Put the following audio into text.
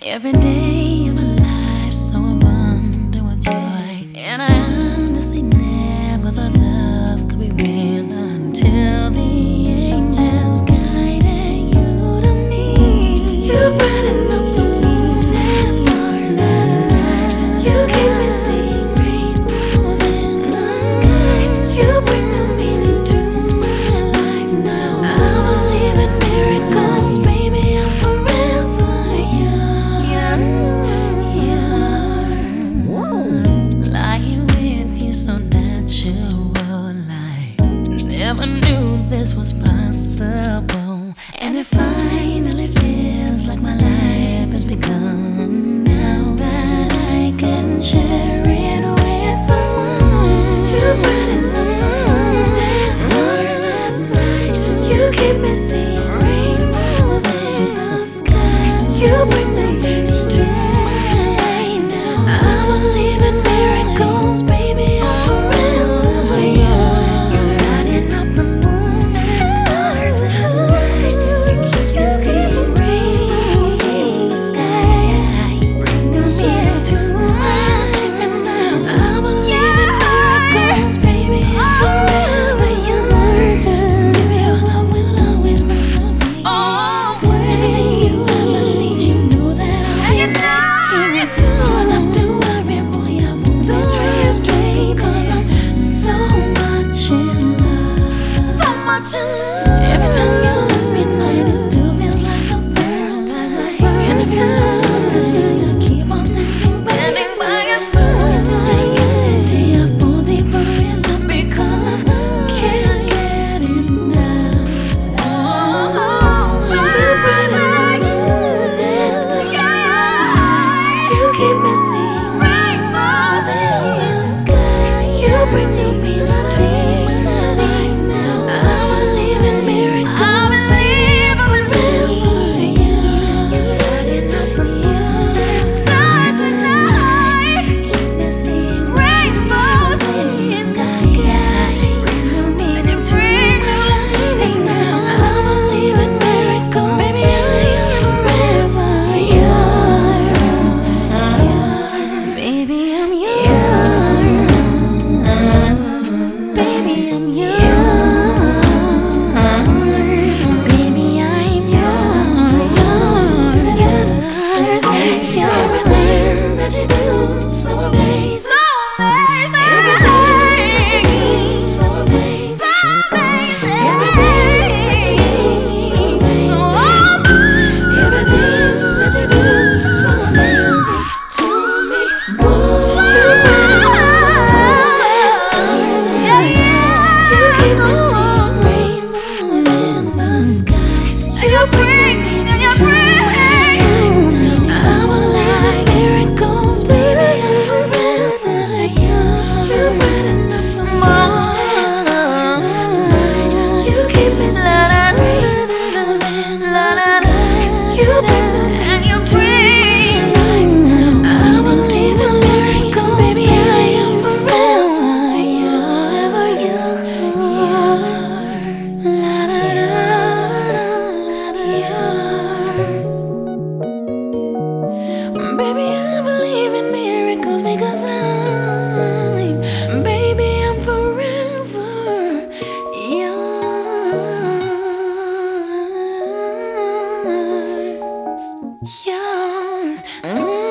Every day of my life so abundant with joy, and I honestly never thought love could be real until the angels guided you to me. You brighten up the moon and stars at night. You keep me seeing rainbows in the sky. You bring new meaning to my life now. I believe in miracles, baby. I'm forever yours. Lying with you so natural, like never knew this was possible, and it finally feels like my life has begun now that I can share it with someone. You brighten up the moon and stars at night. You keep me seeing rainbows in the sky. You bring the meaning to my life now. I believe in miracles, baby. I'm forever yours. You're lighting up the moon and stars at night. You keep me seeing rainbows in the sky. Bring new meaning to my life, and now I believe in miracles, baby. I'm forever yours. Baby, your love will always persevere. Anything you ever need, you know that I'll be right here. You don't have to worry, boy, I won't betray you just because I'm so much in love. So much in love. Every time you look me night, it still feels like the first time. And it's time I keep on standing by your side. Every day I fall deeper in love because I can't get enough. You brighten up the moon and stars at night. You keep me seeing rainbows in the sky. You bring new meaning to my life now. I believe in miracles, baby. I'm forever yours. You're lighting up the moon and stars at night. Keep me seeing rainbows in the sky. Bring new meaning to my life now. I believe in miracles, baby. I am forever yours. Baby, I'm yours. Baby, I'm yours. Baby, I'm yours. Everything that you do, so amazing. Everything that you do, so amazing. Everything that you do, so amazing. Everything that you do, so amazing to me. You stars and you keep me seeing rainbows in the sky. You bring me to my life now. I believe in miracles, baby. I'm forever yours. You brighten up the moon and stars at night. You keep me seeing rainbows in the sky. You bring and you bring life now. I believe in miracles, baby. I am forever yours. La da da da da yours. Baby, I believe in miracles because baby, I'm forever yours. Yours.